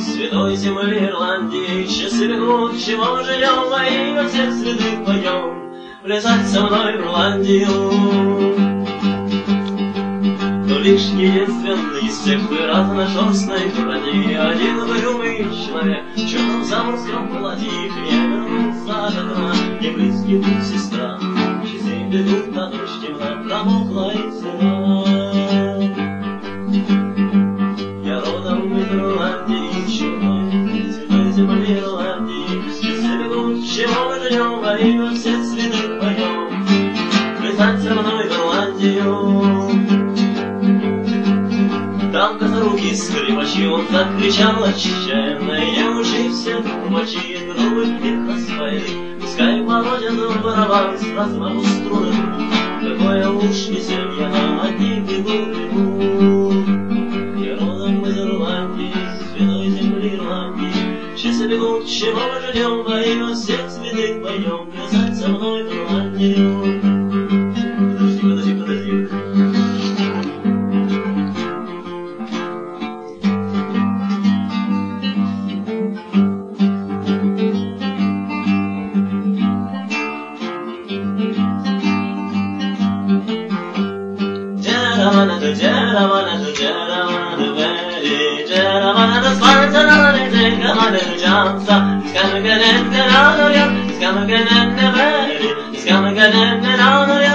святой земли Ирландии. Счастливый год, чего мы живем, во имя всех святых поем. Влезать со мной в Ирландию. Но лишь единственный из всех разношерстной брони один угрюмый человек в черном заморском платье не вернулся от окна. Не близкий друг, сестра, часы бегут, а ночь темна, промокла и сыра. Я родом из Ирландии, чудной, святой земли Ирландии. Часы бегут, чего мы ждем, во имя всех святых поем. Влезать со мной в Ирландию. Там косоруки скрипачи, он закричал отчаянно: неужели все трубачи грубых их распаяли? Пускай молодят в барабан с размаху струны. Какое уж веселье нам от них бегут. Я родом из Ирландии, святой земли Ирландии. Часы бегут, чего мы ждем, во имя всех святых поем. Влезать со мной в Ирландию. Подожди. It's